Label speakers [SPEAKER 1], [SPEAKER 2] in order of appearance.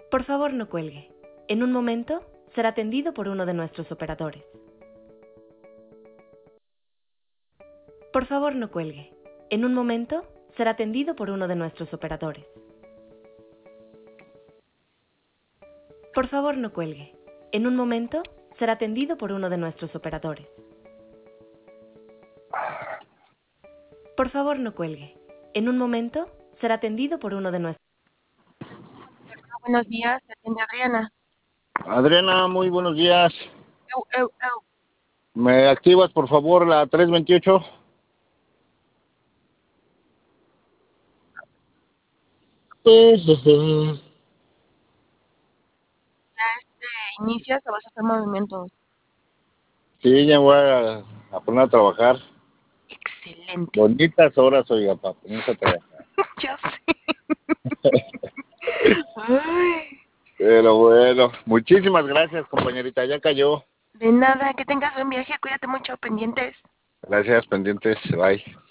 [SPEAKER 1] Por favor, no cuelgue. En un momento será atendido por uno de nuestros operadores. Por favor, no cuelgue. En un momento será atendido por uno de nuestros operadores. Por favor, no cuelgue. En un momento será atendido por uno de nuestros operadores. Por favor, no cuelgue. En un momento será atendido por uno de nuestros...
[SPEAKER 2] Buenos días, te atiende Adriana.
[SPEAKER 3] Adriana, muy buenos días.
[SPEAKER 2] Eu.
[SPEAKER 3] ¿Me activas, por favor, la 328?
[SPEAKER 2] ¿Inicias o vas a hacer movimientos?
[SPEAKER 3] Sí, ya voy a poner a trabajar.
[SPEAKER 2] Excelente.
[SPEAKER 3] Bonitas horas, oiga, para ponerse a trabajar.
[SPEAKER 2] Ya sé. Ay,
[SPEAKER 3] Pero bueno, muchísimas gracias, compañerita, ya cayó.
[SPEAKER 2] de nada, que tengas buen viaje, cuídate mucho, pendientes.
[SPEAKER 3] Gracias, pendientes, bye.